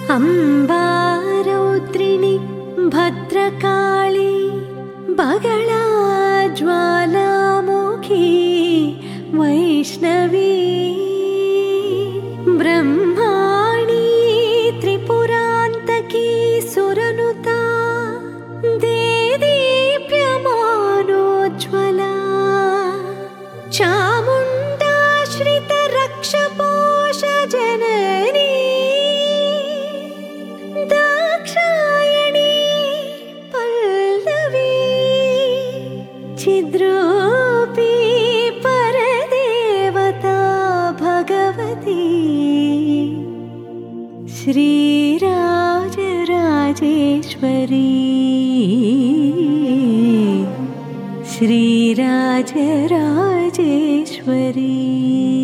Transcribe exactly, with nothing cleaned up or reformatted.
अम्बा रौद्रिणी भद्रकाली बगला ज्वालामुखी वैष्णवी ब्रह्माणी त्रिपुरान्तकी सुरनुता देदीप्यमानोज्ज्वला चामुण्डाश्रितरक्षपोषजननी दाक्षायणी पल्लवी चिद्रूपी परदेवता भगवती श्रीराजराजेश्वरी श्रीराजराजेश्वरी।